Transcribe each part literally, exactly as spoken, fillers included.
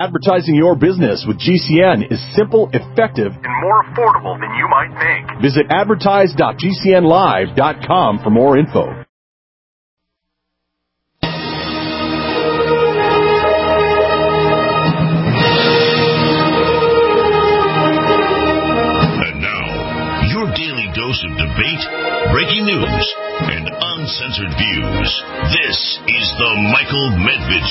Advertising your business with G C N is simple, effective, and more affordable than you might think. Visit advertise dot g c n live dot com for more info. And now, your daily dose of debate, breaking news, and uncensored views. This is the Michael Medved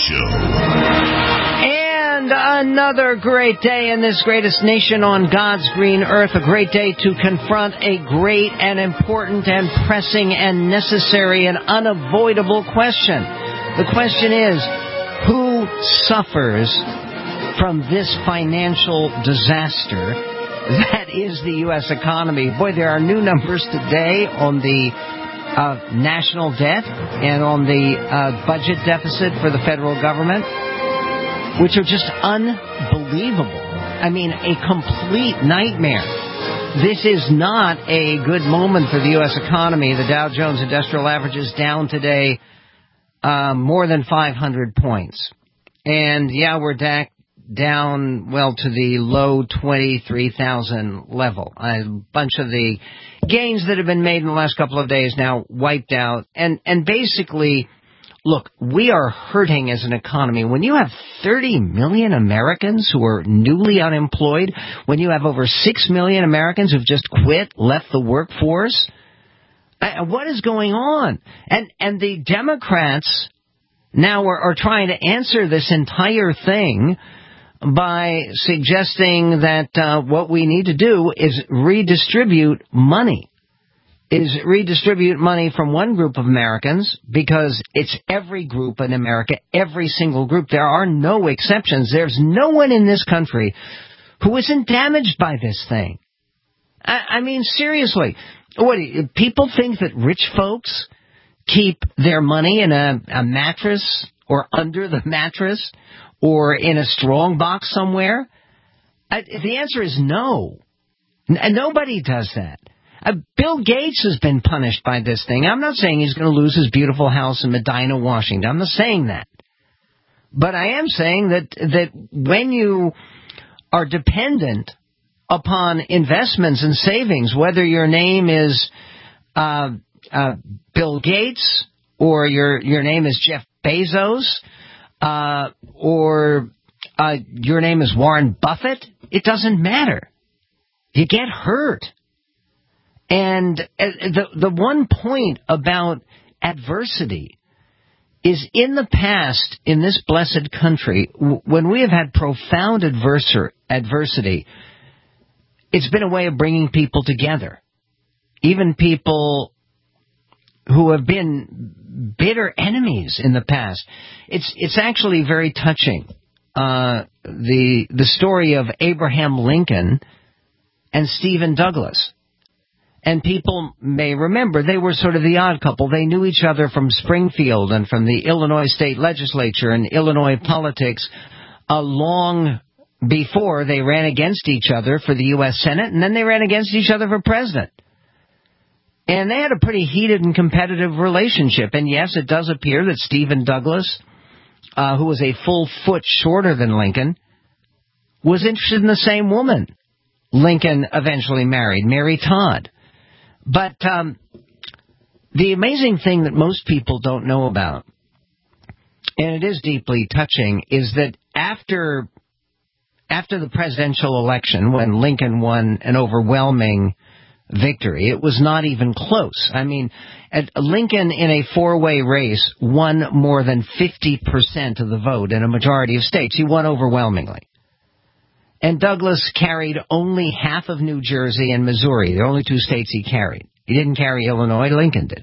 Show. And another great day in this greatest nation on God's green earth. A great day to confront a great and important and pressing and necessary and unavoidable question. The question is, who suffers from this financial disaster that is the U S economy? Boy, there are new numbers today on the uh, national debt and on the uh, budget deficit for the federal government, which are just unbelievable. I mean, a complete nightmare. This is not a good moment for the U S economy. The Dow Jones Industrial Average is down today uh, more than five hundred points. And, yeah, we're da- down, well, to the low twenty-three thousand level. A bunch of the gains that have been made in the last couple of days now wiped out. And, and basically, look, we are hurting as an economy. When you have thirty million Americans who are newly unemployed, when you have over six million Americans who've just quit, left the workforce, uh, what is going on? And and the Democrats now are, are trying to answer this entire thing by suggesting that uh, what we need to do is redistribute money. is redistribute money from one group of Americans, because it's every group in America, every single group. There are no exceptions. There's no one in this country who isn't damaged by this thing. I, I mean, seriously, what do you, people think that rich folks keep their money in a, a mattress or under the mattress or in a strong box somewhere? I, the answer is no. N- nobody does that. Uh, Bill Gates has been punished by this thing. I'm not saying he's going to lose his beautiful house in Medina, Washington. I'm not saying that. But I am saying that, that when you are dependent upon investments and savings, whether your name is uh, uh, Bill Gates or your, your name is Jeff Bezos uh, or uh, your name is Warren Buffett, it doesn't matter. You get hurt. And the the one point about adversity is, in the past, in this blessed country, when we have had profound adversar, adversity, it's been a way of bringing people together. Even people who have been bitter enemies in the past. It's it's actually very touching. Uh, the the story of Abraham Lincoln and Stephen Douglas. And people may remember they were sort of the odd couple. They knew each other from Springfield and from the Illinois state legislature and Illinois politics uh, long before they ran against each other for the U S Senate, and then they ran against each other for president. And they had a pretty heated and competitive relationship. And yes, it does appear that Stephen Douglas, uh, who was a full foot shorter than Lincoln, was interested in the same woman Lincoln eventually married, Mary Todd. But um, the amazing thing that most people don't know about, and it is deeply touching, is that after after the presidential election, when Lincoln won an overwhelming victory, it was not even close. I mean, at Lincoln in a four-way race won more than fifty percent of the vote in a majority of states. He won overwhelmingly. And Douglas carried only half of New Jersey and Missouri, the only two states he carried. He didn't carry Illinois, Lincoln did.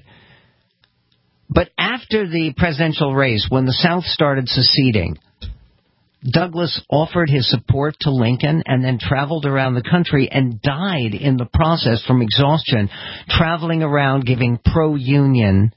But after the presidential race, when the South started seceding, Douglas offered his support to Lincoln and then traveled around the country and died in the process from exhaustion, traveling around giving pro-union,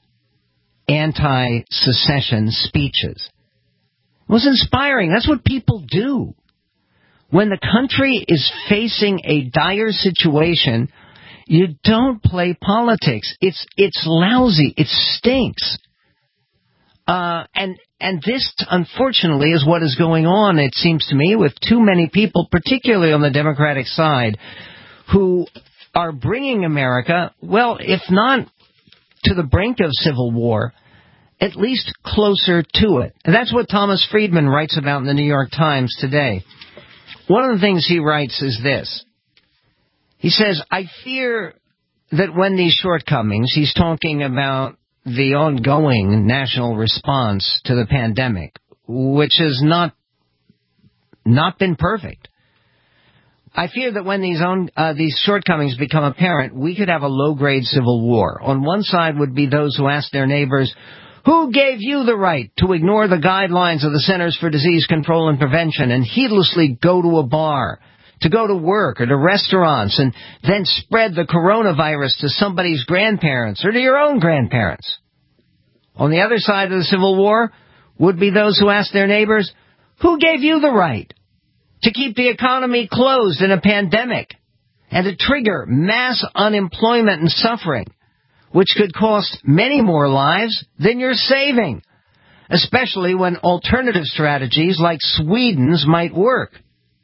anti-secession speeches. It was inspiring. That's what people do. When the country is facing a dire situation, you don't play politics. It's it's lousy. It stinks. Uh, and and this, unfortunately, is what is going on, it seems to me, with too many people, particularly on the Democratic side, who are bringing America, well, if not to the brink of civil war, at least closer to it. And that's what Thomas Friedman writes about in the New York Times today. One of the things he writes is this. He says, I fear that when these shortcomings, he's talking about the ongoing national response to the pandemic, which has not, not been perfect. I fear that when these own, uh, these shortcomings become apparent, we could have a low-grade civil war. On one side would be those who ask their neighbors, who gave you the right to ignore the guidelines of the Centers for Disease Control and Prevention and heedlessly go to a bar, to go to work or to restaurants and then spread the coronavirus to somebody's grandparents or to your own grandparents? On the other side of the civil war would be those who ask their neighbors, who gave you the right to keep the economy closed in a pandemic and to trigger mass unemployment and suffering, which could cost many more lives than you're saving, especially when alternative strategies like Sweden's might work.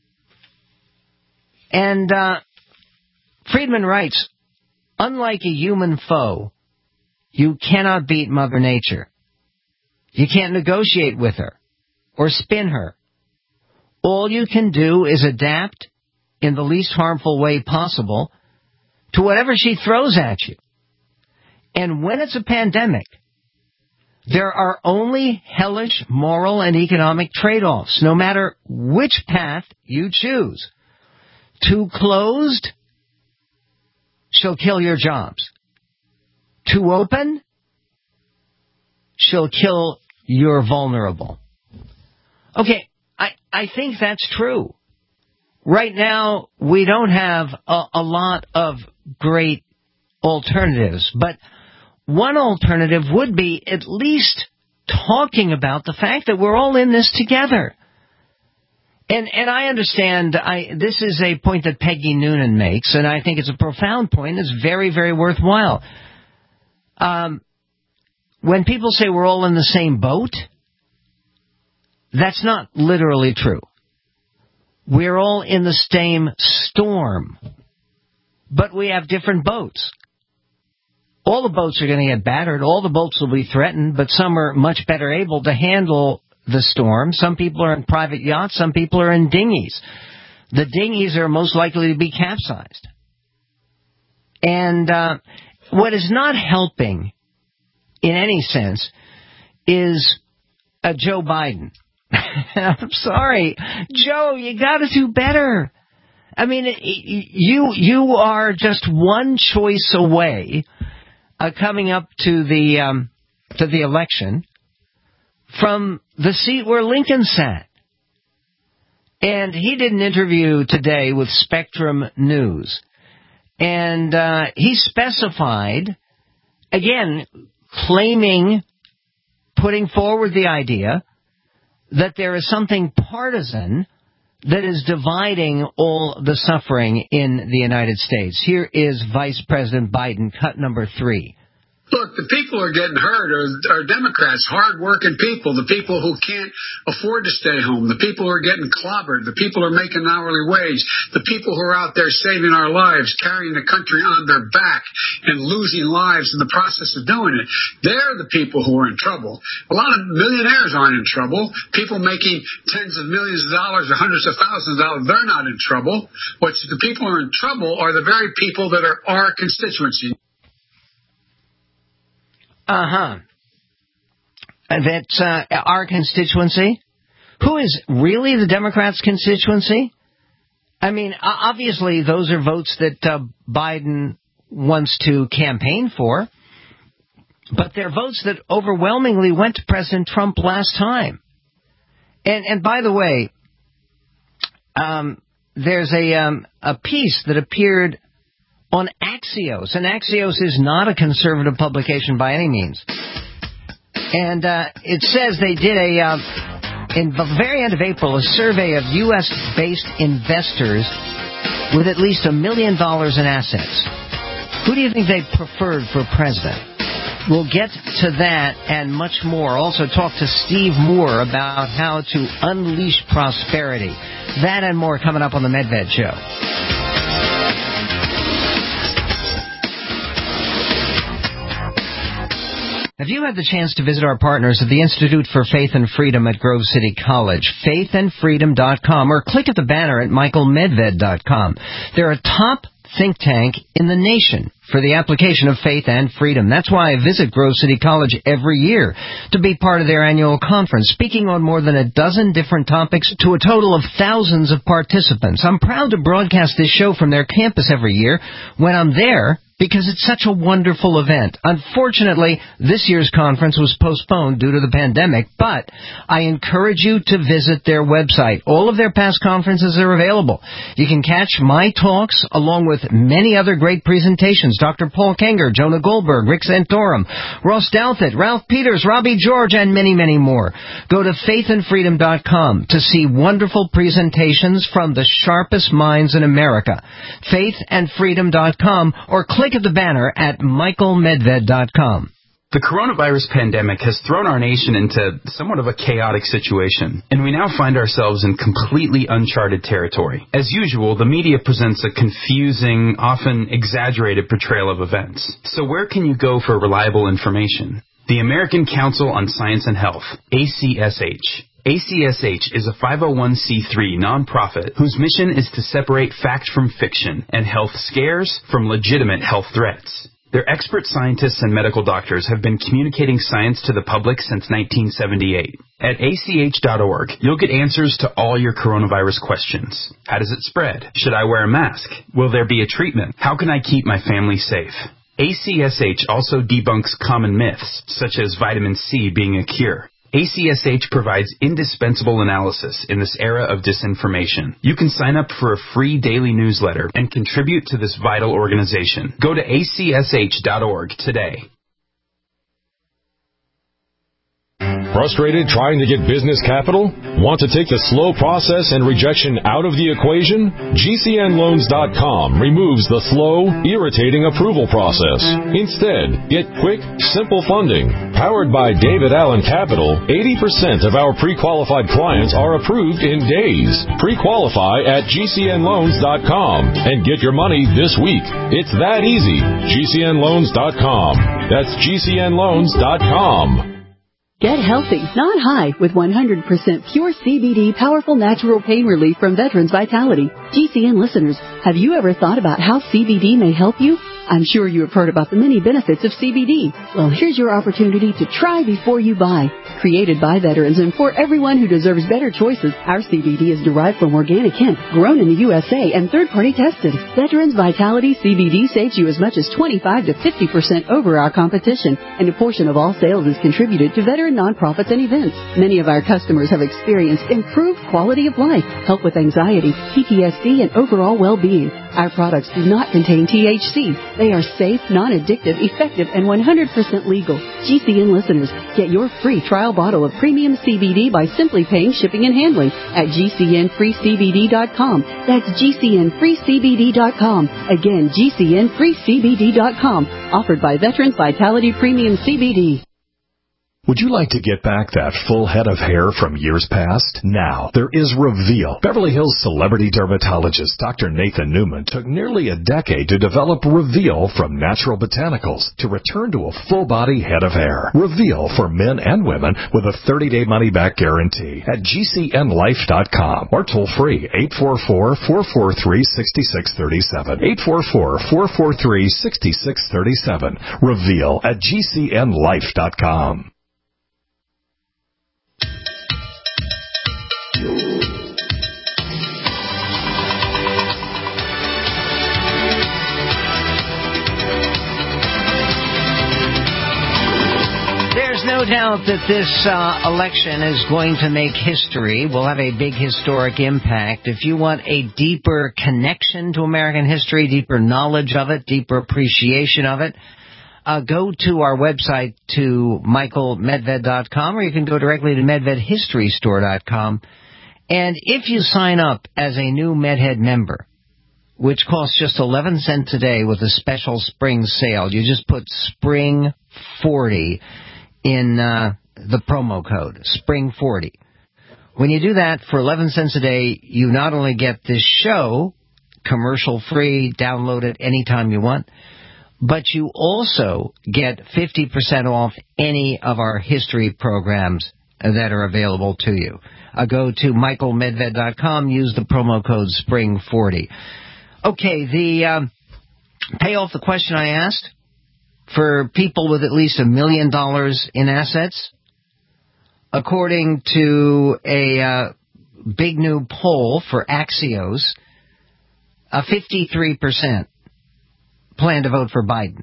And uh, Friedman writes, unlike a human foe, you cannot beat Mother Nature. You can't negotiate with her or spin her. All you can do is adapt in the least harmful way possible to whatever she throws at you. And when it's a pandemic, there are only hellish moral and economic trade-offs, no matter which path you choose. Too closed, she'll kill your jobs. Too open, she'll kill your vulnerable. Okay, I, I think that's true. Right now, we don't have a, a lot of great alternatives, but one alternative would be at least talking about the fact that we're all in this together. And and I understand I this is a point that Peggy Noonan makes, and I think it's a profound point. It's very, very worthwhile. Um, when people say we're all in the same boat, that's not literally true. We're all in the same storm, but we have different boats. All the boats are going to get battered. All the boats will be threatened, but some are much better able to handle the storm. Some people are in private yachts. Some people are in dinghies. The dinghies are most likely to be capsized. And uh, what is not helping in any sense is uh, Joe Biden. I'm sorry, Joe, you got to do better. I mean, you you are just one choice away uh, coming up to the um, to the election from the seat where Lincoln sat. And he did an interview today with Spectrum News. And uh, he specified, again, claiming, putting forward the idea that there is something partisan that is dividing all the suffering in the United States. Here is Vice President Biden, cut number three. Look, the people who are getting hurt are, are Democrats, hard-working people, the people who can't afford to stay home, the people who are getting clobbered, the people who are making an hourly wage, the people who are out there saving our lives, carrying the country on their back and losing lives in the process of doing it. They're the people who are in trouble. A lot of millionaires aren't in trouble. People making tens of millions of dollars or hundreds of thousands of dollars, they're not in trouble. What's the people who are in trouble are the very people that are our constituency. Uh-huh. That's uh, our constituency? Who is really the Democrats' constituency? I mean, obviously, those are votes that uh, Biden wants to campaign for, but they're votes that overwhelmingly went to President Trump last time. And and by the way, um, there's a um, a piece that appeared on Axios, and Axios is not a conservative publication by any means. And uh, it says they did a, uh, in the very end of April, a survey of U S-based investors with at least a million dollars in assets. Who do you think they preferred for president? We'll get to that and much more. Also talk to Steve Moore about how to unleash prosperity. That and more coming up on the Medved Show. Have you had the chance to visit our partners at the Institute for Faith and Freedom at Grove City College, faith and freedom dot com, or click at the banner at michael medved dot com? They're a top think tank in the nation for the application of faith and freedom. That's why I visit Grove City College every year to be part of their annual conference, speaking on more than a dozen different topics to a total of thousands of participants. I'm proud to broadcast this show from their campus every year when I'm there, because it's such a wonderful event. Unfortunately, this year's conference was postponed due to the pandemic, but I encourage you to visit their website. All of their past conferences are available. You can catch my talks along with many other great presentations. Doctor Paul Kenger, Jonah Goldberg, Rick Santorum, Ross Douthat, Ralph Peters, Robbie George, and many, many more. Go to faith and freedom dot com to see wonderful presentations from the sharpest minds in America. faith and freedom dot com, or click at the banner at michael medved dot com. The coronavirus pandemic has thrown our nation into somewhat of a chaotic situation, and we now find ourselves in completely uncharted territory. As usual, the media presents a confusing, often exaggerated portrayal of events. So where can you go for reliable information? The American Council on Science and Health, A C S H. A C S H is a five oh one c three nonprofit whose mission is to separate fact from fiction and health scares from legitimate health threats. Their expert scientists and medical doctors have been communicating science to the public since nineteen seventy-eight. At A C H dot org, you'll get answers to all your coronavirus questions. How does it spread? Should I wear a mask? Will there be a treatment? How can I keep my family safe? A C S H also debunks common myths, such as vitamin C being a cure. A C S H provides indispensable analysis in this era of disinformation. You can sign up for a free daily newsletter and contribute to this vital organization. Go to A C S H dot org today. Frustrated trying to get business capital? Want to take the slow process and rejection out of the equation? G C N loans dot com removes the slow, irritating approval process. Instead, get quick, simple funding. Powered by David Allen Capital, eighty percent of our pre-qualified clients are approved in days. Pre-qualify at G C N loans dot com and get your money this week. It's that easy. G C N loans dot com. That's G C N loans dot com. Get healthy, not high, with one hundred percent pure C B D powerful natural pain relief from Veterans Vitality. G C N listeners, have you ever thought about how C B D may help you? I'm sure you have heard about the many benefits of C B D. Well, here's your opportunity to try before you buy. Created by veterans and for everyone who deserves better choices, our C B D is derived from organic hemp, grown in the U S A and third-party tested. Veterans Vitality C B D saves you as much as twenty-five to fifty percent over our competition, and a portion of all sales is contributed to veteran nonprofits and events. Many of our customers have experienced improved quality of life, help with anxiety, P T S D, and overall well-being. Our products do not contain T H C. They are safe, non-addictive, effective, and one hundred percent legal. G C N listeners, get your free trial bottle of premium C B D by simply paying shipping and handling at G C N free C B D dot com. That's G C N free C B D dot com. Again, G C N free C B D dot com. Offered by Veterans Vitality Premium C B D. Would you like to get back that full head of hair from years past? Now, there is Reveal. Beverly Hills celebrity dermatologist Doctor Nathan Newman took nearly a decade to develop Reveal from natural botanicals to return to a full-body head of hair. Reveal for men and women with a thirty-day money-back guarantee at G C N life dot com or toll-free eight four four, four four three, six six three seven. eight four four, four four three, six six three seven. Reveal at G C N life dot com. There's no doubt that this uh, election is going to make history, will have a big historic impact. If you want a deeper connection to American history, deeper knowledge of it, deeper appreciation of it, uh, go to our website to michael medved dot com, or you can go directly to medved history store dot com. And if you sign up as a new MedHead member, which costs just eleven cents a day with a special spring sale, you just put spring forty in uh, the promo code, spring forty. When you do that, for eleven cents a day, you not only get this show, commercial-free, download it anytime you want, but you also get fifty percent off any of our history programs that are available to you. Uh, go to michael medved dot com, use the promo code spring forty. Okay, the um, pay off the question I asked for people with at least a million dollars in assets. According to a uh, big new poll for Axios, uh, fifty-three percent plan to vote for Biden.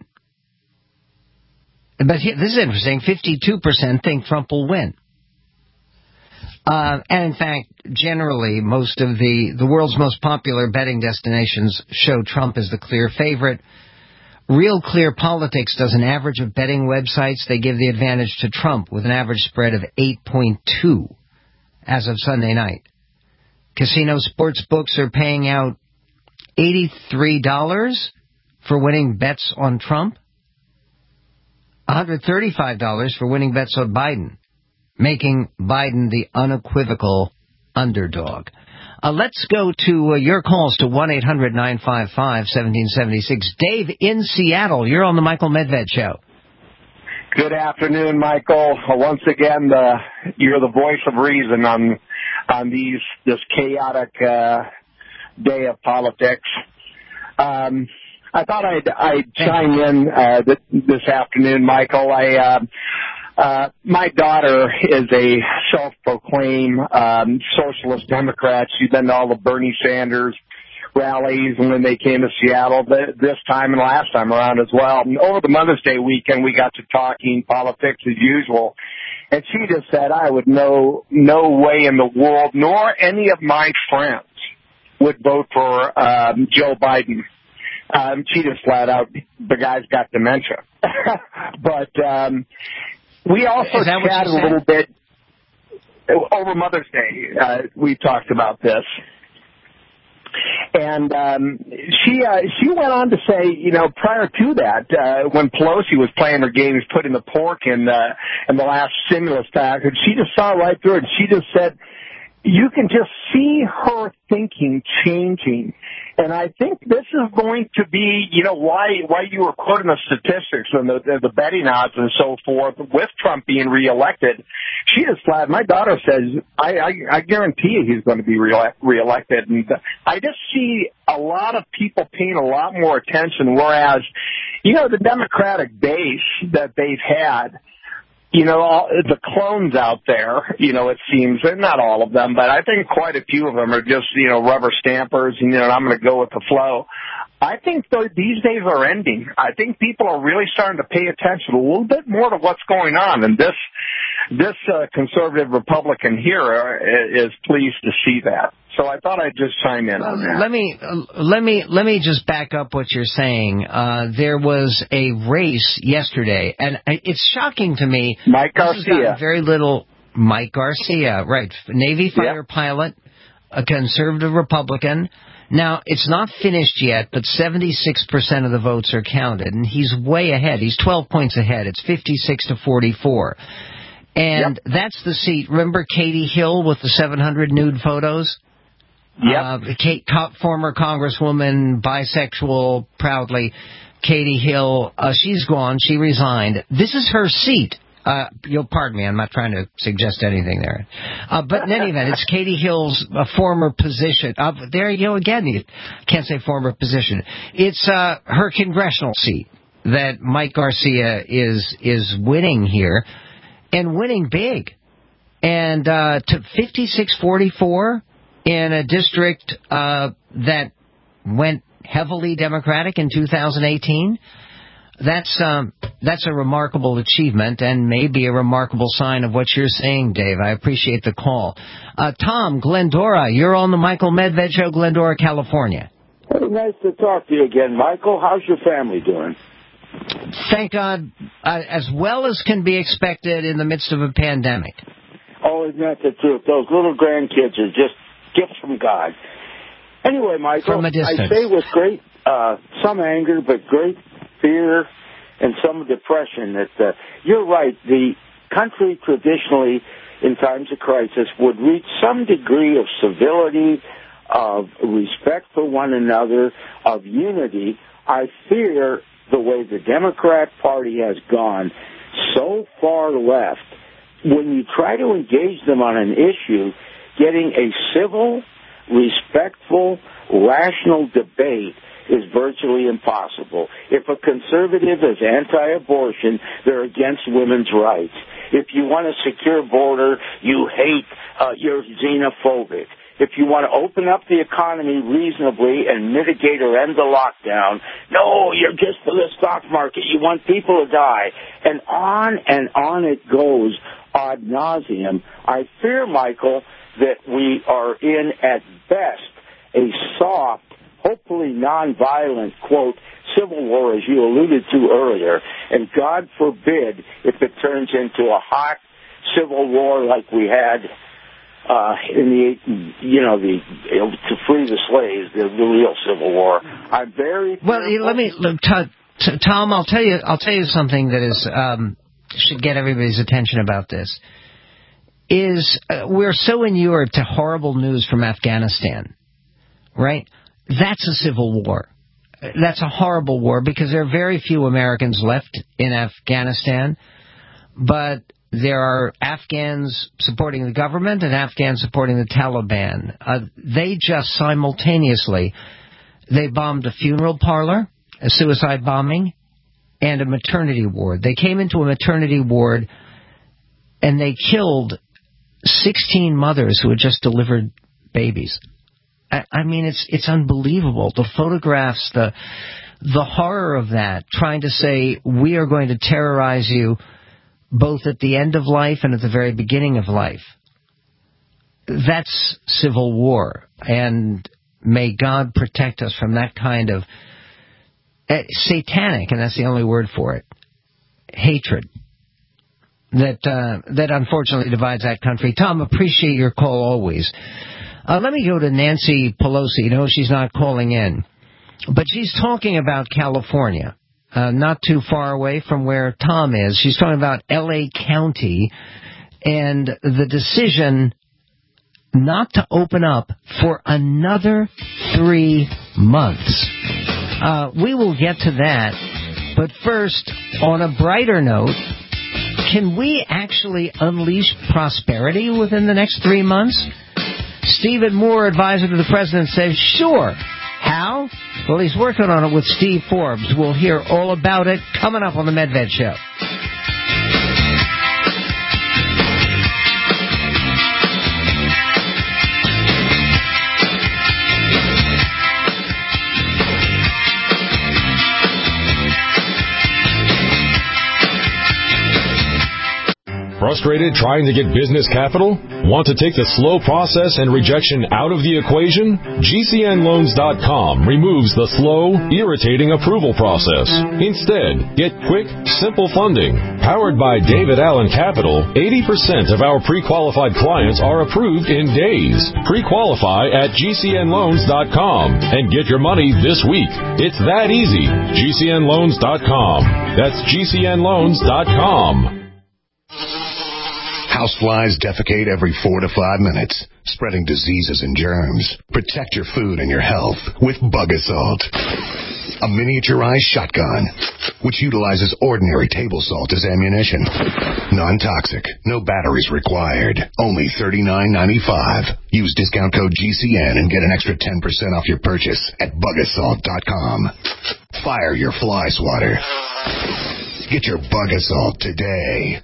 But here, this is interesting. fifty-two percent think Trump will win. Uh, and in fact, generally, most of the, the world's most popular betting destinations show Trump as the clear favorite. Real Clear Politics does an average of betting websites. They give the advantage to Trump with an average spread of eight point two as of Sunday night. Casino sports books are paying out eighty-three dollars for winning bets on Trump, one hundred thirty-five dollars for winning bets on Biden, making Biden the unequivocal underdog. Uh, let's go to uh, your calls to one eight hundred nine five five one seven seven six. Dave in Seattle, you're on the Michael Medved Show. Good afternoon, Michael. Uh, once again, uh, you're the voice of reason on on these this chaotic uh, day of politics. Um, I thought I'd, I'd chime in uh, th- this afternoon, Michael. I uh, Uh, my daughter is a self-proclaimed um, socialist Democrat. She's been to all the Bernie Sanders rallies when they came to Seattle th- this time and last time around as well. And over the Mother's Day weekend, we got to talking politics as usual. And she just said, I would no, no way in the world, nor any of my friends would vote for um, Joe Biden. Um, she just flat out, the guy's got dementia. but... Um, We also chatted a little bit over Mother's Day. Uh, we talked about this. And um, she uh, she went on to say, you know, prior to that, uh, when Pelosi was playing her games, putting the pork in the, in the last stimulus package, she just saw right through it. She just said, you can just see her thinking changing. And I think this is going to be, you know, why why you were quoting the statistics and the, the, the betting odds and so forth with Trump being reelected. She is flat. My daughter says, I, I, I guarantee you he's going to be reelect, reelected. And I just see a lot of people paying a lot more attention, whereas, you know, the Democratic base that they've had, you know, all, the clones out there, you know, it seems, and not all of them, but I think quite a few of them are just, you know, rubber stampers, and, you know, I'm going to go with the flow. I think though, these days are ending. I think people are really starting to pay attention a little bit more to what's going on, and this this uh, conservative Republican here is pleased to see that. So I thought I'd just chime in on that. Let me uh, let me let me just back up what you're saying. Uh, there was a race yesterday, and it's shocking to me. Mike Garcia, very little. Mike Garcia, right? Navy fighter yep. pilot, a conservative Republican. Now it's not finished yet, but seventy-six percent of the votes are counted, and he's way ahead. He's twelve points ahead. It's fifty-six to forty-four, and yep. that's the seat. Remember Katie Hill with the seven hundred nude photos? Yep. Uh, Kate, former Congresswoman, bisexual, proudly, Katie Hill, uh, she's gone. She resigned. This is her seat. Uh, you'll pardon me. I'm not trying to suggest anything there. Uh, but in any event, it's Katie Hill's uh, former position. Uh, there you go again. You can't say former position. It's uh, her congressional seat that Mike Garcia is is winning here, and winning big. And uh, to fifty-six forty-four in a district uh, that went heavily Democratic in two thousand eighteen. That's um, that's a remarkable achievement and maybe a remarkable sign of what you're saying, Dave. I appreciate the call. Uh, Tom, Glendora, you're on the Michael Medved Show, Glendora, California. Hey, nice to talk to you again, Michael. How's your family doing? Thank God, uh, as well as can be expected in the midst of a pandemic. Oh, isn't that the truth? Those little grandkids are just gifts from God. Anyway, Michael, from a distance. I say with great, uh, some anger, but great fear and some depression. That uh, you're right. The country traditionally, in times of crisis, would reach some degree of civility, of respect for one another, of unity. I fear the way the Democrat Party has gone so far left, when you try to engage them on an issue, getting a civil, respectful, rational debate is virtually impossible. If a conservative is anti-abortion, they're against women's rights. If you want a secure border, you hate, uh, you're xenophobic. If you want to open up the economy reasonably and mitigate or end the lockdown, no, you're just for the stock market. You want people to die. And on and on it goes ad nauseum. I fear, Michael, that we are in, at best, a soft, hopefully nonviolent, quote, civil war, as you alluded to earlier. And God forbid if it turns into a hot civil war like we had Uh, in the, you know, the to free the slaves, the, the real Civil War. I'm very well. Fearful. Let me, t- t- Tom. I'll tell you. I'll tell you something that is um, should get everybody's attention about this. Is uh, we're so inured to horrible news from Afghanistan, right? That's a civil war. That's a horrible war because there are very few Americans left in Afghanistan, but there are Afghans supporting the government and Afghans supporting the Taliban. Uh, they just simultaneously, they bombed a funeral parlor, a suicide bombing, and a maternity ward. They came into a maternity ward and they killed sixteen mothers who had just delivered babies. I, I mean, it's it's unbelievable. The photographs, the the horror of that, trying to say we are going to terrorize you both at the end of life and at the very beginning of life. That's civil war. And may God protect us from that kind of uh, satanic, and that's the only word for it, hatred that uh, that unfortunately divides that country. Tom, appreciate your call always. Uh, let me go to Nancy Pelosi. No, she's not calling in. But she's talking about California. Uh, not too far away from where Tom is. She's talking about L A County and the decision not to open up for another three months. Uh, we will get to that. But first, on a brighter note, can we actually unleash prosperity within the next three months? Stephen Moore, advisor to the president, says, sure. How? Well, he's working on it with Steve Forbes. We'll hear all about it coming up on the Medved Show. Frustrated trying to get business capital? Want to take the slow process and rejection out of the equation? G C N loans dot com removes the slow, irritating approval process. Instead, get quick, simple funding. Powered by David Allen Capital, eighty percent of our pre-qualified clients are approved in days. Pre-qualify at G C N loans dot com and get your money this week. It's that easy. G C N loans dot com. That's G C N loans dot com. Houseflies defecate every four to five minutes, spreading diseases and germs. Protect your food and your health with Bug Assault, a miniaturized shotgun which utilizes ordinary table salt as ammunition. Non-toxic, no batteries required. Only thirty-nine ninety-five. Use discount code G C N and get an extra ten percent off your purchase at Bug Assault dot com. Fire your fly swatter. Get your Bug Assault today.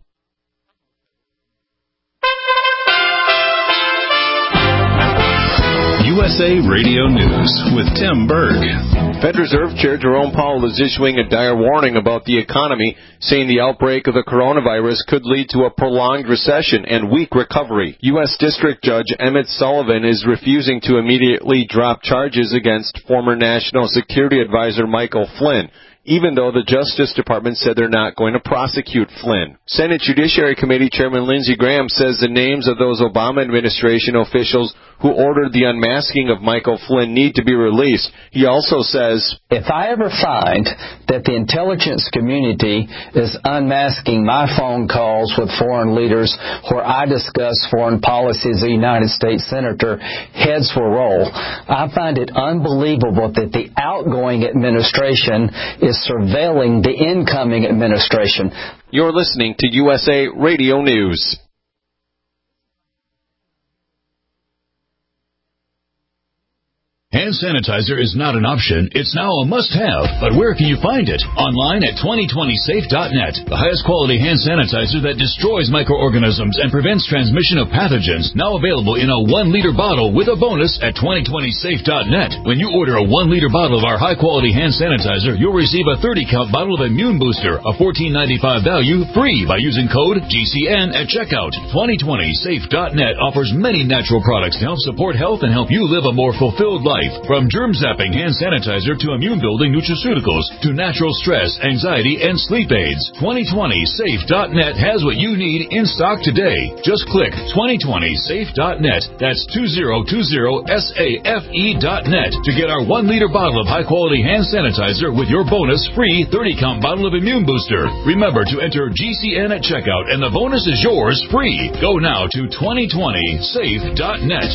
U S A Radio News with Tim Berg. Fed Reserve Chair Jerome Powell is issuing a dire warning about the economy, saying the outbreak of the coronavirus could lead to a prolonged recession and weak recovery. U S District Judge Emmett Sullivan is refusing to immediately drop charges against former National Security Advisor Michael Flynn. even though the Justice Department said they're not going to prosecute Flynn. Senate Judiciary Committee Chairman Lindsey Graham says the names of those Obama administration officials who ordered the unmasking of Michael Flynn need to be released. He also says, if I ever find that the intelligence community is unmasking my phone calls with foreign leaders where I discuss foreign policy as a United States Senator, heads will roll. I find it unbelievable that the outgoing administration is surveilling the incoming administration. You're listening to U S A Radio News. Hand sanitizer is not an option, it's now a must-have. But where can you find it? Online at twenty twenty safe dot net. The highest quality hand sanitizer that destroys microorganisms and prevents transmission of pathogens. Now available in a one liter bottle with a bonus at twenty twenty safe dot net. When you order a one liter bottle of our high-quality hand sanitizer, you'll receive a thirty count bottle of Immune Booster, a fourteen ninety-five value, free by using code G C N at checkout. twenty twenty safe dot net offers many natural products to help support health and help you live a more fulfilled life. From germ-zapping hand sanitizer to immune-building nutraceuticals to natural stress, anxiety, and sleep aids. twenty twenty safe dot net has what you need in stock today. Just click twenty twenty safe dot net. That's two zero two zero safe dot net to get our one liter bottle of high-quality hand sanitizer with your bonus free thirty count bottle of Immune Booster. Remember to enter G C N at checkout, and the bonus is yours free. Go now to twenty twenty safe dot net.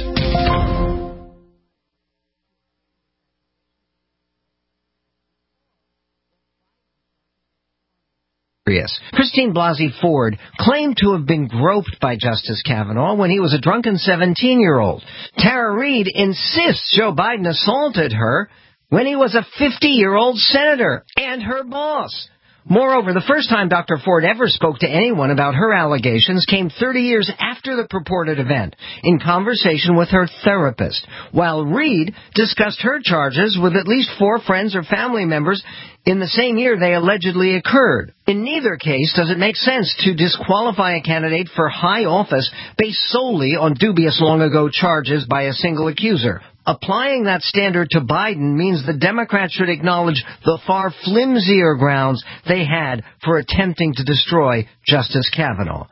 Christine Blasey Ford claimed to have been groped by Justice Kavanaugh when he was a drunken seventeen-year-old. Tara Reid insists Joe Biden assaulted her when he was a fifty-year-old senator and her boss. Moreover, the first time Doctor Ford ever spoke to anyone about her allegations came thirty years after the purported event, in conversation with her therapist, while Reid discussed her charges with at least four friends or family members in the same year they allegedly occurred. In neither case does it make sense to disqualify a candidate for high office based solely on dubious long-ago charges by a single accuser. Applying that standard to Biden means the Democrats should acknowledge the far flimsier grounds they had for attempting to destroy Justice Kavanaugh.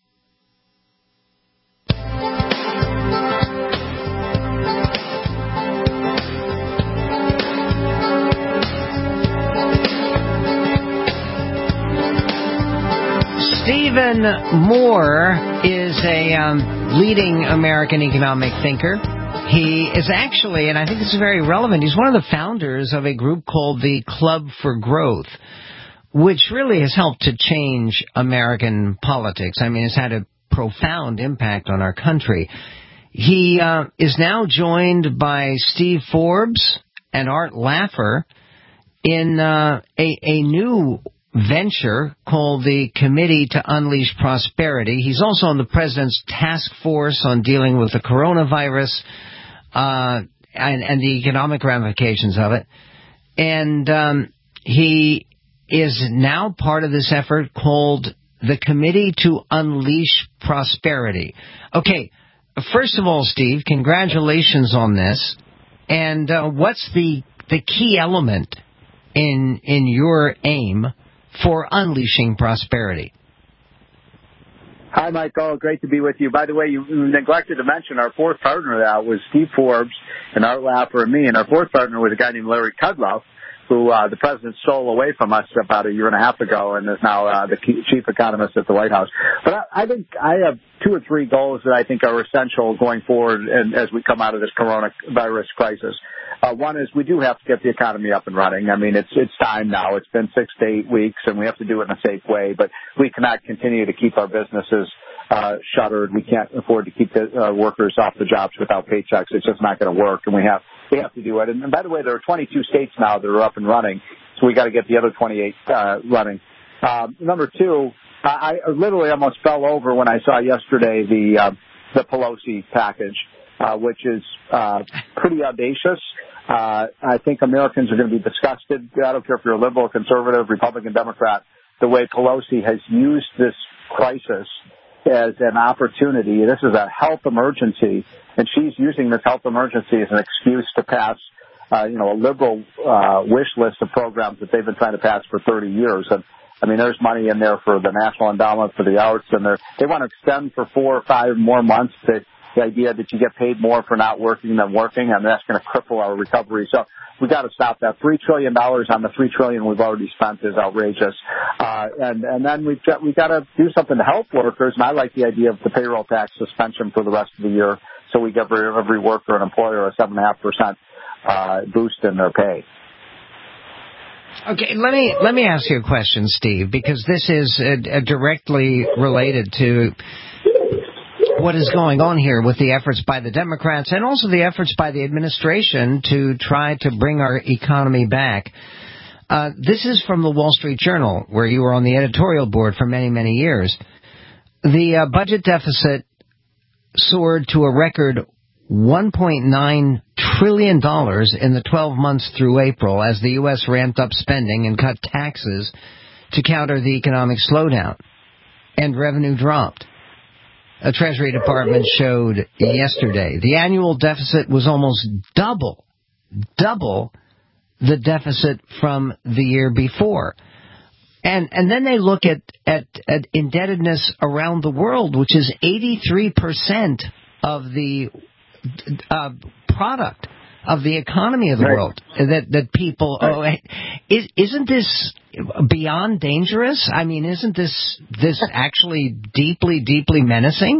Stephen Moore is a um, leading American economic thinker. He is actually, and I think this is very relevant, he's one of the founders of a group called the Club for Growth, which really has helped to change American politics. I mean, it's had a profound impact on our country. He uh, is now joined by Steve Forbes and Art Laffer in uh, a, a new venture called the Committee to Unleash Prosperity. He's also on the President's task force on dealing with the coronavirus uh, and, and the economic ramifications of it. And um, he is now part of this effort called the Committee to Unleash Prosperity. Okay, first of all, Steve, congratulations on this. And uh, what's the the key element in in your aim for unleashing prosperity? Hi, Michael. Great to be with you. By the way, you neglected to mention our fourth partner. That was Steve Forbes and Art Laffer and me. And our fourth partner was a guy named Larry Kudlow, who uh, the president stole away from us about a year and a half ago and is now uh, the chief economist at the White House. But I, I think I have two or three goals that I think are essential going forward and as we come out of this coronavirus crisis. Uh, one is we do have to get the economy up and running. I mean, it's it's time now. It's been six to eight weeks, and we have to do it in a safe way. But we cannot continue to keep our businesses uh, shuttered. We can't afford to keep the uh, workers off the jobs without paychecks. It's just not going to work, and we have we have to do it. And, and by the way, there are twenty-two states now that are up and running, so we got to get the other twenty-eight uh, running. Uh, number two, I, I literally almost fell over when I saw yesterday the uh, the Pelosi package, uh, which is uh, pretty audacious. Uh, I think Americans are going to be disgusted. I don't care if you're a liberal, conservative, Republican, Democrat, the way Pelosi has used this crisis as an opportunity. This is a health emergency, and she's using this health emergency as an excuse to pass uh, you know, a liberal uh, wish list of programs that they've been trying to pass for thirty years. And I mean, there's money in there for the National Endowment for the Arts, and they're, they want to extend for four or five more months the, the idea that you get paid more for not working than working, and that's going to cripple our recovery. So we got to stop that. Three trillion dollars on the three trillion dollars we've already spent is outrageous. Uh, and, and then we've got, we got to do something to help workers, and I like the idea of the payroll tax suspension for the rest of the year, so we give every, every worker and employer a seven point five percent uh, boost in their pay. Okay, let me let me ask you a question, Steve, because this is uh, directly related to what is going on here with the efforts by the Democrats and also the efforts by the administration to try to bring our economy back. Uh, this is from the Wall Street Journal, where you were on the editorial board for many, many years. The uh, budget deficit soared to a record one point nine trillion dollars in the twelve months through April as the U S ramped up spending and cut taxes to counter the economic slowdown. And revenue dropped. A Treasury Department showed yesterday the annual deficit was almost double, double the deficit from the year before. And and then they look at, at, at indebtedness around the world, which is eighty-three percent of the uh, product of the economy of the right. world that that people owe. Is, isn't this beyond dangerous? I mean, isn't this this actually deeply, deeply menacing?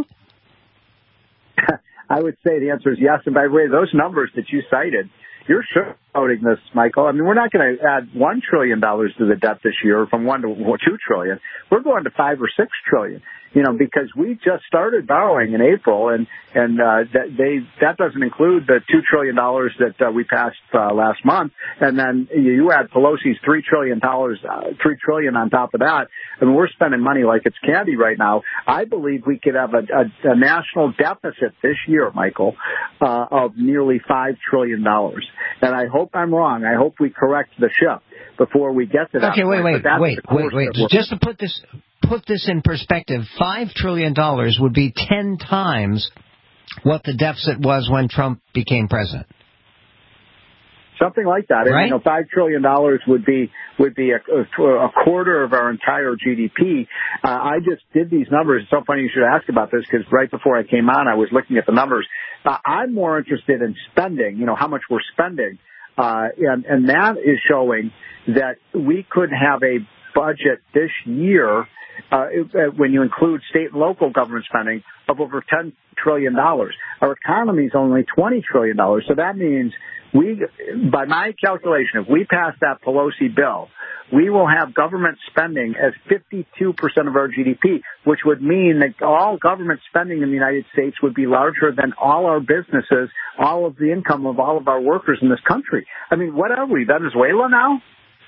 I would say the answer is yes. And by the way, those numbers that you cited, you're showing this, Michael. I mean, we're not going to add one trillion dollars to the debt this year from one to two trillion. We're going to five or six trillion. You know, because we just started borrowing in April, and and uh, that they that doesn't include the two trillion dollars that uh, we passed uh, last month, and then you add Pelosi's three trillion dollars, uh, three trillion on top of that. I mean, we're spending money like it's candy right now. I believe we could have a, a, a national deficit this year, Michael, uh, of nearly five trillion dollars. And I hope I'm wrong. I hope we correct the ship before we get to that. Okay, wait, point. wait, wait, wait, wait. Just to put this. Put this in perspective, five trillion dollars would be ten times what the deficit was when Trump became president. Something like that. Right? And, you know, five trillion dollars would be would be a, a quarter of our entire G D P. Uh, I just did these numbers. It's so funny you should ask about this, because right before I came on, I was looking at the numbers. Uh, I'm more interested in spending, you know, how much we're spending. Uh, and, and that is showing that we could have a budget this year, Uh, when you include state and local government spending, of over ten trillion dollars. Our economy is only twenty trillion dollars. So that means we, by my calculation, if we pass that Pelosi bill, we will have government spending as fifty-two percent of our G D P, which would mean that all government spending in the United States would be larger than all our businesses, all of the income of all of our workers in this country. I mean, what are we, Venezuela now?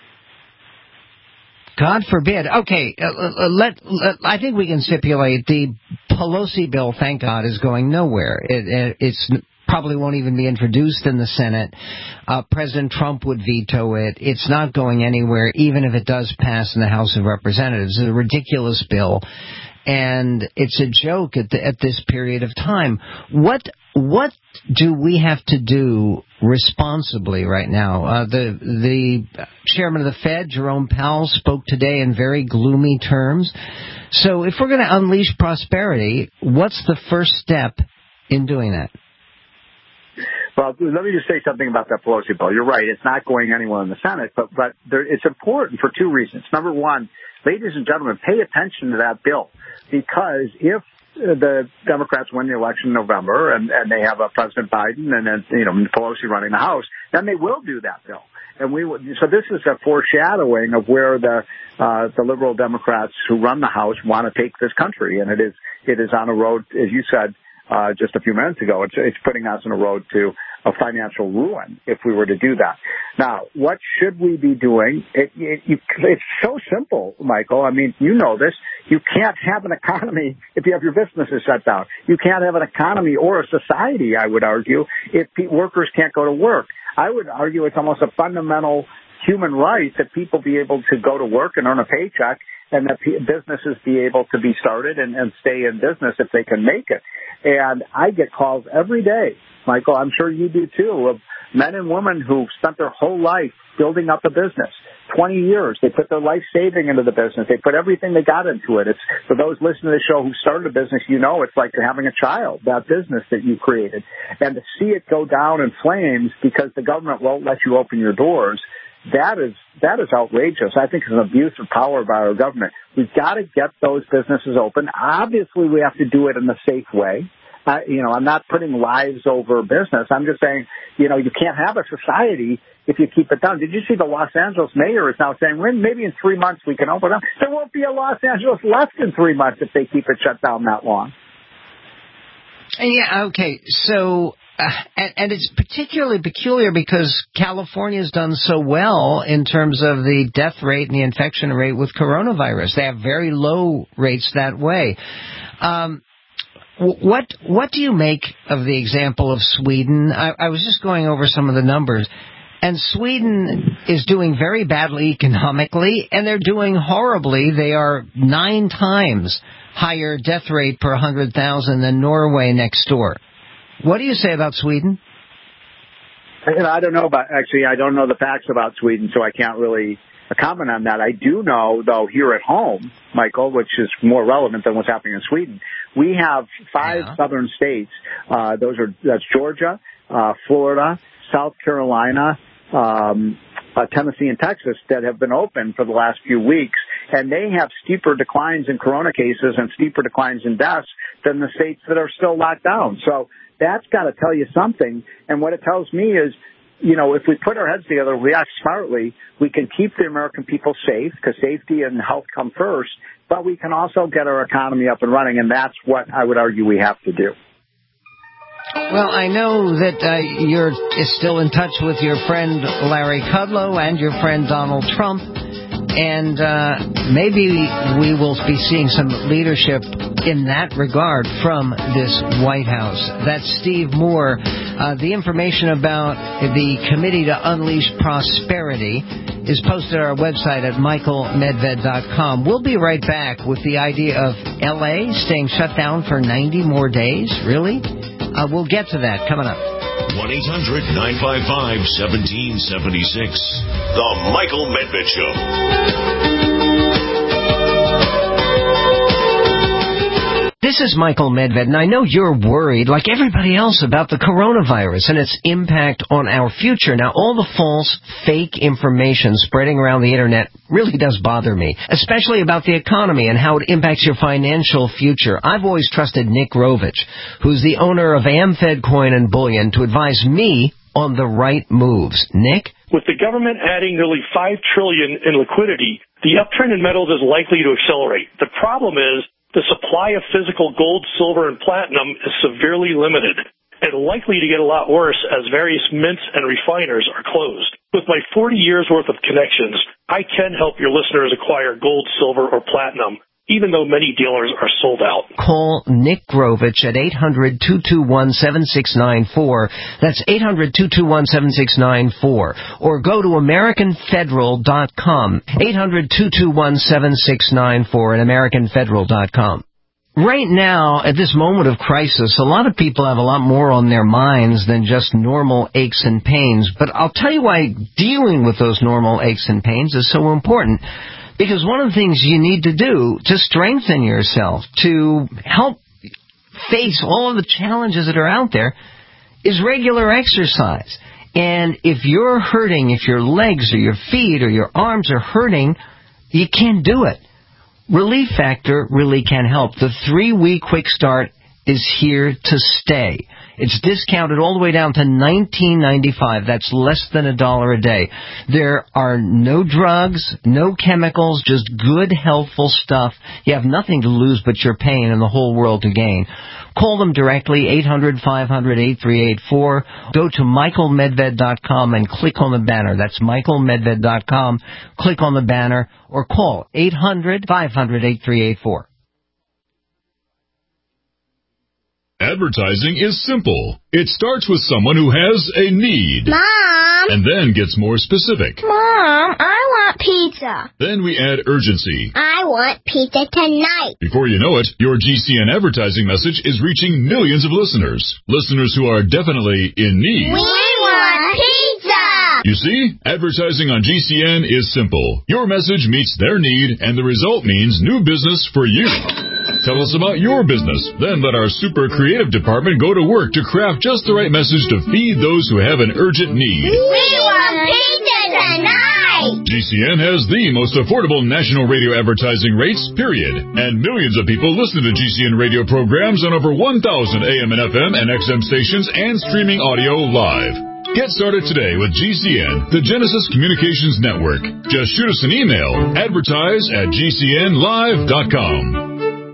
God forbid. Okay, uh, let, let I think we can stipulate the Pelosi bill, thank God, is going nowhere. It, it it's probably won't even be introduced in the Senate. Uh, President Trump would veto it. It's not going anywhere, even if it does pass in the House of Representatives. It's a ridiculous bill, and it's a joke at, the, at this period of time. What what do we have to do responsibly right now? Uh, the the chairman of the Fed, Jerome Powell, spoke today in very gloomy terms. So if we're going to unleash prosperity, what's the first step in doing that? Well, let me just say something about that Pelosi bill. You're right. It's not going anywhere in the Senate, but, but there, it's important for two reasons. Number one, ladies and gentlemen, pay attention to that bill, because if the Democrats win the election in November and, and they have a President Biden and then, you know, Pelosi running the House, then they will do that bill. And we would, so this is a foreshadowing of where the uh, the liberal Democrats who run the House want to take this country, and it is it is on a road, as you said uh, just a few minutes ago. It's it's putting us on a road to a financial ruin if we were to do that. Now, what should we be doing? It, it, you, it's so simple, Michael. I mean, you know this. You can't have an economy if you have your businesses shut down. You can't have an economy or a society, I would argue, if workers can't go to work. I would argue it's almost a fundamental human right that people be able to go to work and earn a paycheck and that p- businesses be able to be started and, and stay in business if they can make it. And I get calls every day, Michael, I'm sure you do too, of men and women who spent their whole life building up a business. twenty years. They put their life saving into the business. They put everything they got into it. It's, for those listening to the show who started a business, you know, it's like having a child, that business that you created. And to see it go down in flames because the government won't let you open your doors, that is, that is outrageous. I think it's an abuse of power by our government. We've got to get those businesses open. Obviously, we have to do it in a safe way. Uh, you know, I'm not putting lives over business. I'm just saying, you know, you can't have a society if you keep it down. Did you see the Los Angeles mayor is now saying, well, maybe in three months we can open up? There won't be a Los Angeles left in three months if they keep it shut down that long. Yeah, okay. So, uh, and, and it's particularly peculiar because California's done so well in terms of the death rate and the infection rate with coronavirus. They have very low rates that way. Um, What what do you make of the example of Sweden? I, I was just going over some of the numbers, and Sweden is doing very badly economically, and they're doing horribly. They are nine times higher death rate per one hundred thousand than Norway next door. What do you say about Sweden? I don't know about, actually, I don't know the facts about Sweden, so I can't really comment on that. I do know, though, here at home, Michael, which is more relevant than what's happening in Sweden, we have five yeah. southern states. Uh, those are, that's Georgia, uh, Florida, South Carolina, um, uh, Tennessee and Texas that have been open for the last few weeks, and they have steeper declines in corona cases and steeper declines in deaths than the states that are still locked down. So that's got to tell you something. And what it tells me is, you know, if we put our heads together, we act smartly, we can keep the American people safe because safety and health come first, but we can also get our economy up and running, and that's what I would argue we have to do. Well, I know that uh, you're still in touch with your friend Larry Kudlow and your friend Donald Trump, and uh, maybe we will be seeing some leadership in that regard from this White House. That's Steve Moore. Uh, the information about the Committee to Unleash Prosperity is posted on our website at michael medved dot com. We'll be right back with the idea of L A staying shut down for ninety more days. Really? Uh, we'll get to that coming up. one eight hundred nine five five one seven seven six. The Michael Medved Show. This is Michael Medved, and I know you're worried, like everybody else, about the coronavirus and its impact on our future. Now, all the false, fake information spreading around the Internet really does bother me, especially about the economy and how it impacts your financial future. I've always trusted Nick Rovich, who's the owner of AmFed Coin and Bullion, to advise me on the right moves. Nick? With the government adding nearly five trillion dollars in liquidity, the uptrend in metals is likely to accelerate. The problem is, the supply of physical gold, silver, and platinum is severely limited and likely to get a lot worse as various mints and refiners are closed. With my forty years worth of connections, I can help your listeners acquire gold, silver, or platinum, even though many dealers are sold out. Call Nick Grovich at eight hundred, two two one, seven six nine four. That's eight hundred, two two one, seven six nine four. Or go to american federal dot com. eight hundred, two two one, seven six nine four at american federal dot com. Right now, at this moment of crisis, a lot of people have a lot more on their minds than just normal aches and pains. But I'll tell you why dealing with those normal aches and pains is so important. Because one of the things you need to do to strengthen yourself, to help face all of the challenges that are out there, is regular exercise. And if you're hurting, if your legs or your feet or your arms are hurting, you can't do it. Relief Factor really can help. The three-week quick start is here to stay. It's discounted all the way down to nineteen ninety-five. That's less than a dollar a day. There are no drugs, no chemicals, just good, healthful stuff. You have nothing to lose but your pain and the whole world to gain. Call them directly, eight hundred, five hundred, eight three eight four. Go to michael medved dot com and click on the banner. That's michael medved dot com. Click on the banner or call eight hundred, five hundred, eight three eight four. Advertising is simple. It starts with someone who has a need. Mom! And then gets more specific. Mom, I want pizza. Then we add urgency. I want pizza tonight. Before you know it, your G C N advertising message is reaching millions of listeners. Listeners who are definitely in need. We want pizza! You see, advertising on G C N is simple. Your message meets their need, and the result means new business for you. Tell us about your business. Then let our super creative department go to work to craft just the right message to feed those who have an urgent need. We want pizza tonight! G C N has the most affordable national radio advertising rates, period. And millions of people listen to G C N radio programs on over one thousand A M and F M and X M stations and streaming audio live. Get started today with G C N, the Genesis Communications Network. Just shoot us an email, advertise at G C N live dot com.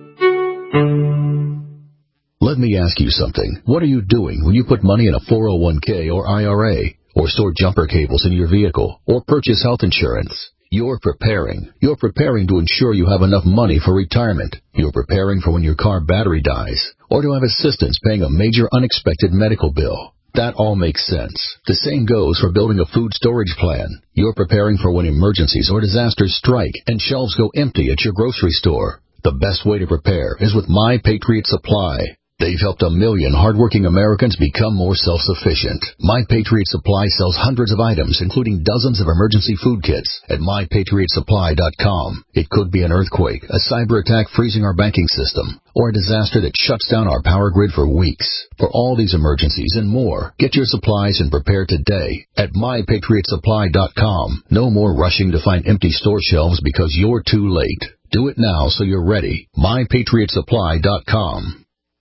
Let me ask you something. What are you doing when you put money in a four oh one k or I R A, or store jumper cables in your vehicle, or purchase health insurance? You're preparing. You're preparing to ensure you have enough money for retirement. You're preparing for when your car battery dies, or to have assistance paying a major unexpected medical bill. That all makes sense. The same goes for building a food storage plan. You're preparing for when emergencies or disasters strike and shelves go empty at your grocery store. The best way to prepare is with My Patriot Supply. They've helped a million hardworking Americans become more self-sufficient. My Patriot Supply sells hundreds of items, including dozens of emergency food kits, at my patriot supply dot com. It could be an earthquake, a cyber attack freezing our banking system, or a disaster that shuts down our power grid for weeks. For all these emergencies and more, get your supplies and prepare today at my patriot supply dot com. No more rushing to find empty store shelves because you're too late. Do it now so you're ready. my patriot supply dot com.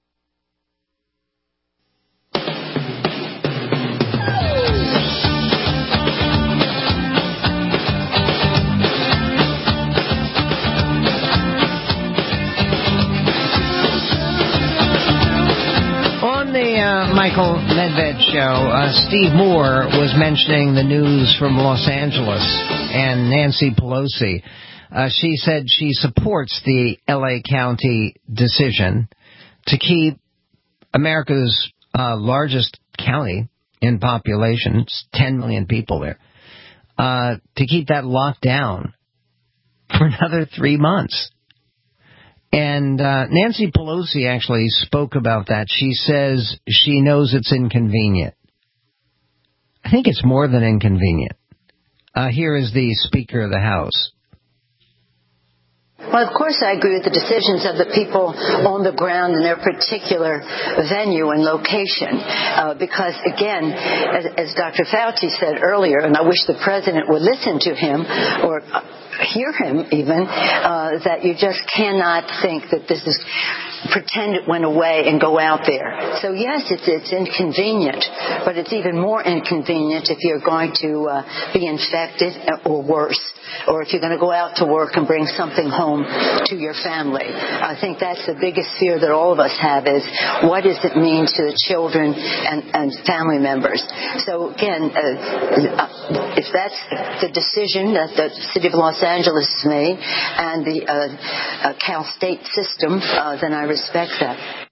Uh, Michael Medved show, uh, Steve Moore was mentioning the news from Los Angeles and Nancy Pelosi. Uh, she said she supports the L A County decision to keep America's uh, largest county in population, it's ten million people there, uh, to keep that locked down for another three months. And uh, Nancy Pelosi actually spoke about that. She says she knows it's inconvenient. I think it's more than inconvenient. Uh, here is the Speaker of the House. Well, of course, I agree with the decisions of the people on the ground in their particular venue and location. Uh, because, again, as, as Doctor Fauci said earlier, and I wish the president would listen to him or hear him even, uh, that you just cannot think that this is pretend it went away and go out there. So, yes, it's, it's inconvenient, but it's even more inconvenient if you're going to uh, be infected or worse, or if you're going to go out to work and bring something home to your family. I think that's the biggest fear that all of us have is what does it mean to the children and, and family members. So, again, uh, if that's the decision that the City of Los Angeles has made and the uh, uh, Cal State system, uh, then I respect that.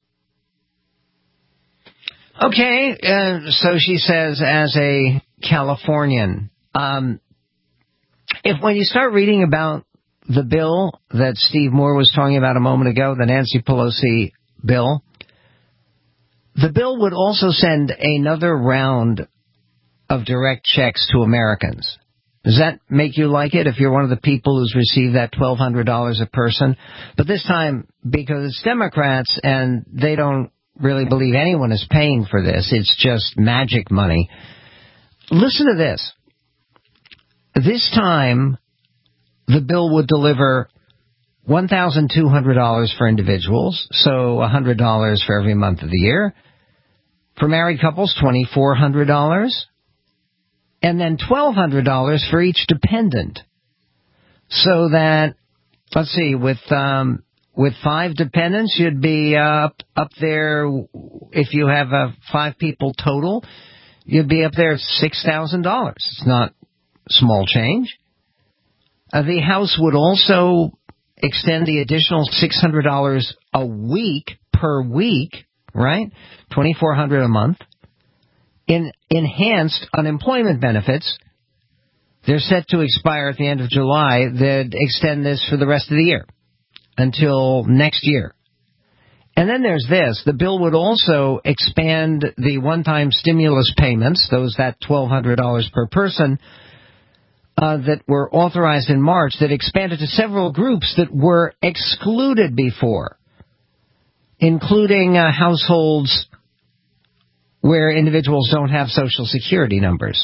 Okay, uh, so she says, as a Californian, um, if when you start reading about the bill that Steve Moore was talking about a moment ago, the Nancy Pelosi bill, the bill would also send another round of direct checks to Americans. Does that make you like it if you're one of the people who's received that twelve hundred dollars a person? But this time, because it's Democrats and they don't really believe anyone is paying for this, it's just magic money. Listen to this. This time, the bill would deliver one thousand two hundred dollars for individuals, so one hundred dollars for every month of the year. For married couples, two thousand four hundred dollars. And then twelve hundred dollars for each dependent. So that, let's see, with um, with five dependents, you'd be uh, up, up there, if you have uh, five people total, you'd be up there at six thousand dollars. It's not small change. Uh, the House would also extend the additional six hundred dollars a week per week, right? two thousand four hundred dollars a month. In enhanced unemployment benefits They're set to expire at the end of July. They'd extend this for the rest of the year until next year. And then there's this. The bill would also expand the one-time stimulus payments, those that twelve hundred dollars per person, uh, that were authorized in March, that expanded to several groups that were excluded before, including uh, households where individuals don't have Social Security numbers.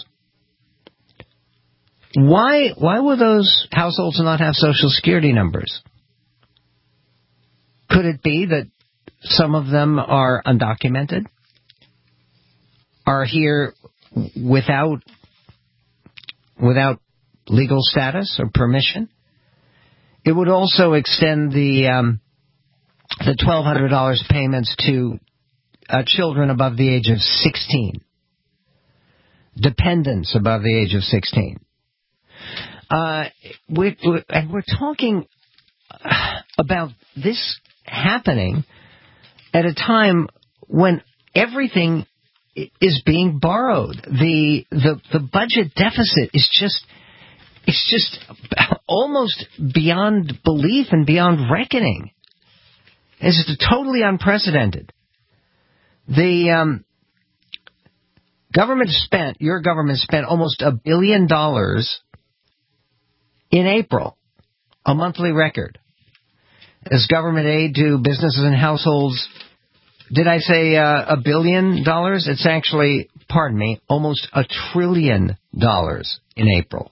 Why, why would those households not have Social Security numbers? Could it be that some of them are undocumented, are here without without legal status or permission? It would also extend the um, the twelve hundred dollars payments to uh, children above the age of sixteen, dependents above the age of sixteen. Uh, we, we, and we're talking about this happening at a time when everything is being borrowed. The the the budget deficit is just it's just almost beyond belief and beyond reckoning. It's just totally unprecedented. The um, government spent, your government spent almost a billion dollars in April, a monthly record, as government aid to businesses and households. Did I say uh, a billion dollars? It's actually, pardon me, almost a trillion dollars in April.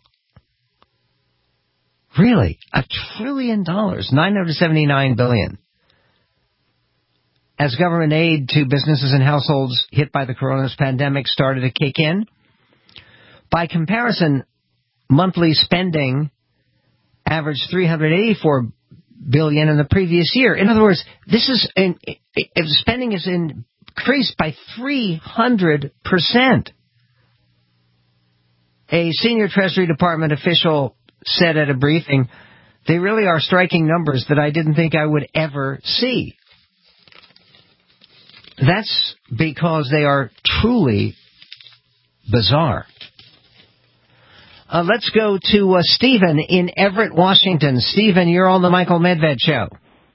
Really? A trillion dollars. nine hundred seventy-nine billion dollars. As government aid to businesses and households hit by the coronavirus pandemic started to kick in. By comparison, monthly spending averaged three hundred eighty-four billion dollars in the previous year. In other words, this is in, if spending is increased by three hundred percent. A senior Treasury Department official said at a briefing, they really are striking numbers that I didn't think I would ever see. That's because they are truly bizarre. Uh, let's go to uh, Stephen in Everett, Washington. Stephen, you're on the Michael Medved Show.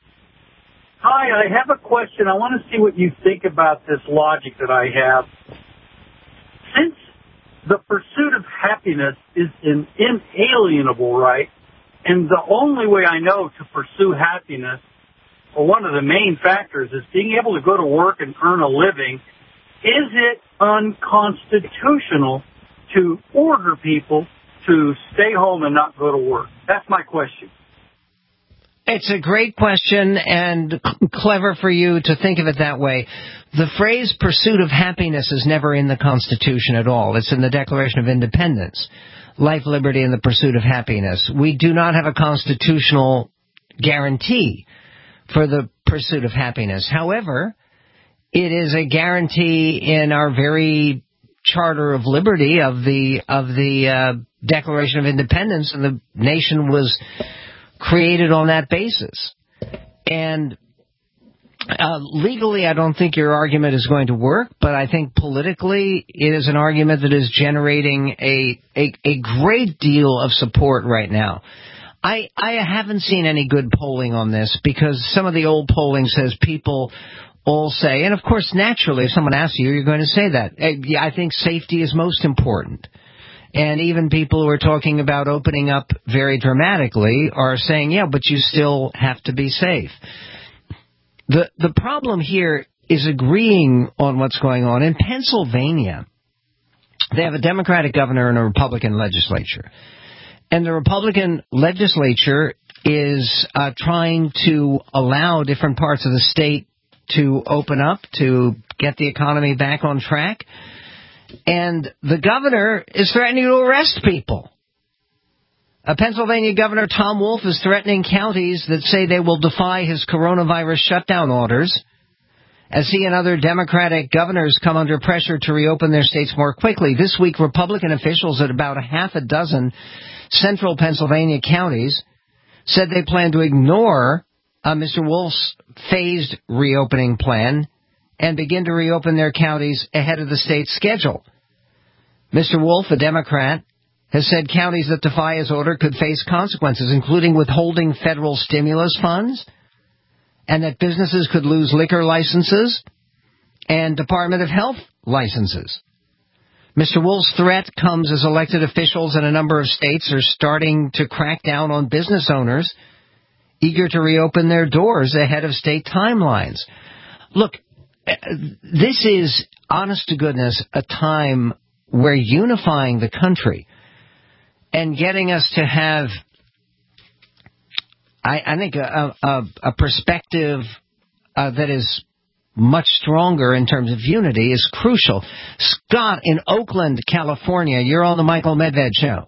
Hi, I have a question. I want to see what you think about this logic that I have. Since the pursuit of happiness is an inalienable right, and the only way I know to pursue happiness, or one of the main factors, is being able to go to work and earn a living, is it unconstitutional to order people to stay home and not go to work? That's my question. It's a great question, and clever for you to think of it that way. The phrase pursuit of happiness is never in the Constitution at all. It's in the Declaration of Independence. Life, liberty, and the pursuit of happiness. We do not have a constitutional guarantee for the pursuit of happiness. However, it is a guarantee in our very Charter of Liberty of the of the uh, Declaration of Independence, and the nation was created on that basis. And uh, legally, I don't think your argument is going to work, but I think politically it is an argument that is generating a a, a great deal of support right now. I, I haven't seen any good polling on this, because some of the old polling says people all say, and of course, naturally, if someone asks you, you're going to say that. I think safety is most important. And even people who are talking about opening up very dramatically are saying, yeah, but you still have to be safe. The, the problem here is agreeing on what's going on. In Pennsylvania, they have a Democratic governor and a Republican legislature. And the Republican legislature is uh, trying to allow different parts of the state to open up, to get the economy back on track. And the governor is threatening to arrest people. A Pennsylvania Governor Tom Wolf is threatening counties that say they will defy his coronavirus shutdown orders, as he and other Democratic governors come under pressure to reopen their states more quickly. This week, Republican officials at about a half a dozen central Pennsylvania counties said they plan to ignore uh, Mister Wolf's phased reopening plan and begin to reopen their counties ahead of the state's schedule. Mister Wolf, a Democrat, has said counties that defy his order could face consequences, including withholding federal stimulus funds, and that businesses could lose liquor licenses and Department of Health licenses. Mister Wolf's threat comes as elected officials in a number of states are starting to crack down on business owners eager to reopen their doors ahead of state timelines. Look, this is, honest to goodness, a time where unifying the country and getting us to have, I, I think, a, a, a perspective uh, that is much stronger in terms of unity is crucial. Scott in Oakland, California, you're on the Michael Medved Show.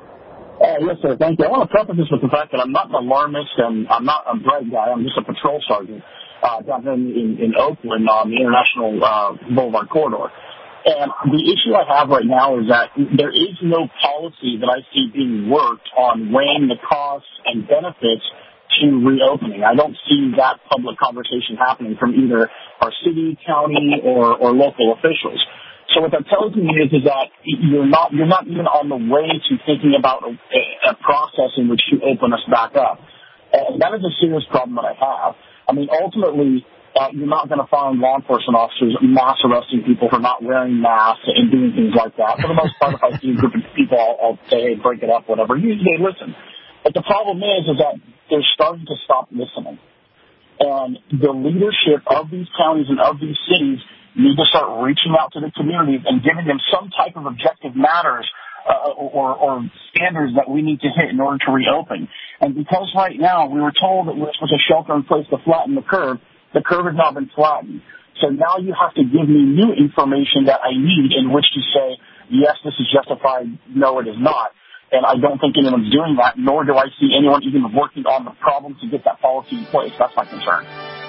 Uh, yes, sir. Thank you. I want to preface this with the fact that I'm not an alarmist and I'm not a bright guy. I'm just a patrol sergeant uh, down here in, in, in Oakland on the International uh, Boulevard corridor. And the issue I have right now is that there is no policy that I see being worked on weighing the costs and benefits to reopening. I don't see that public conversation happening from either our city, county, or, or local officials. So what that tells me is, is that you're not you're not even on the way to thinking about a, a process in which you open us back up. And that is a serious problem that I have. I mean, ultimately, uh, you're not going to find law enforcement officers mass arresting people for not wearing masks and doing things like that. For the most part, if I see a group of people, I'll, I'll say, hey, break it up, whatever. Usually they listen. But the problem is, is that they're starting to stop listening. And the leadership of these counties and of these cities need to start reaching out to the communities and giving them some type of objective matters uh, or, or standards that we need to hit in order to reopen. And because right now we were told that we're supposed to shelter in place to flatten the curve, the curve has not been flattened. So now you have to give me new information that I need in which to say, yes, this is justified, no, it is not. And I don't think anyone's doing that, nor do I see anyone even working on the problem to get that policy in place. That's my concern.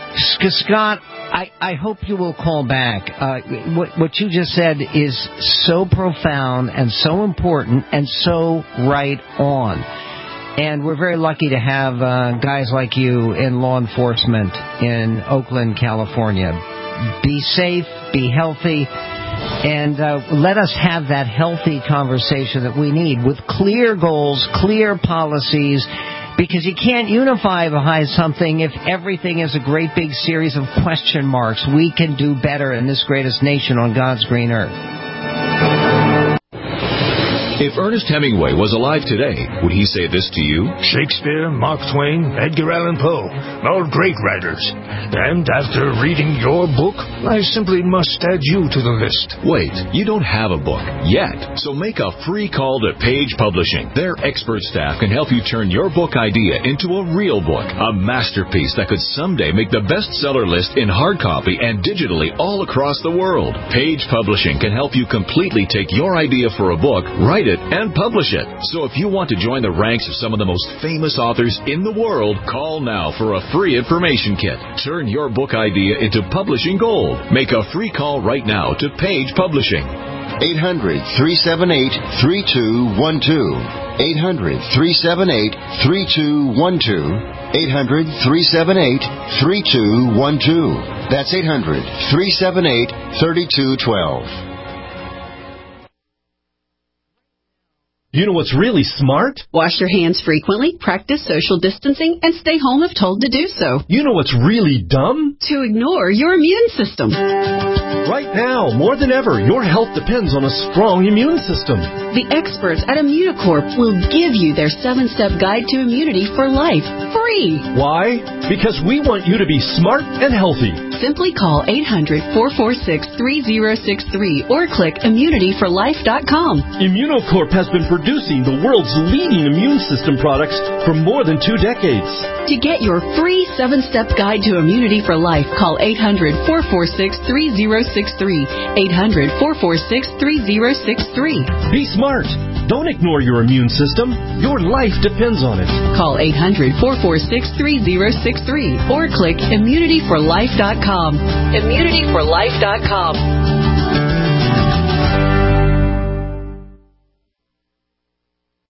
Scott, I, I hope you will call back. Uh, what, what you just said is so profound and so important and so right on. And we're very lucky to have uh, guys like you in law enforcement in Oakland, California. Be safe, be healthy, and uh, let us have that healthy conversation that we need with clear goals, clear policies, because you can't unify behind something if everything is a great big series of question marks. We can do better in this greatest nation on God's green earth. If Ernest Hemingway was alive today, would he say this to you? Shakespeare, Mark Twain, Edgar Allan Poe, all great writers. And after reading your book, I simply must add you to the list. Wait, you don't have a book yet, so make a free call to Page Publishing. Their expert staff can help you turn your book idea into a real book, a masterpiece that could someday make the bestseller list in hard copy and digitally all across the world. Page Publishing can help you completely take your idea for a book, write it, and publish it. So if you want to join the ranks of some of the most famous authors in the world, call now for a free information kit. Turn your book idea into publishing gold. Make a free call right now to Page Publishing. eight hundred, three seven eight, three two one two. eight hundred, three seven eight, three two one two. eight hundred, three seven eight, three two one two. That's eight hundred, three seven eight, three two one two. You know what's really smart? Wash your hands frequently, practice social distancing, and stay home if told to do so. You know what's really dumb? To ignore your immune system. Right now, more than ever, your health depends on a strong immune system. The experts at Immunocorp will give you their seven-step guide to immunity for life, free. Why? Because we want you to be smart and healthy. Simply call eight hundred, four four six, three zero six three or click immunity for life dot com. Immunocorp has been producing the world's leading immune system products for more than two decades. To get your free seven-step guide to immunity for life, call eight hundred, four four six, three zero six three. eight hundred, four four six, three zero six three. Be smart. Don't ignore your immune system. Your life depends on it. Call eight hundred, four four six, three zero six three or click immunity for life dot com. immunity for life dot com.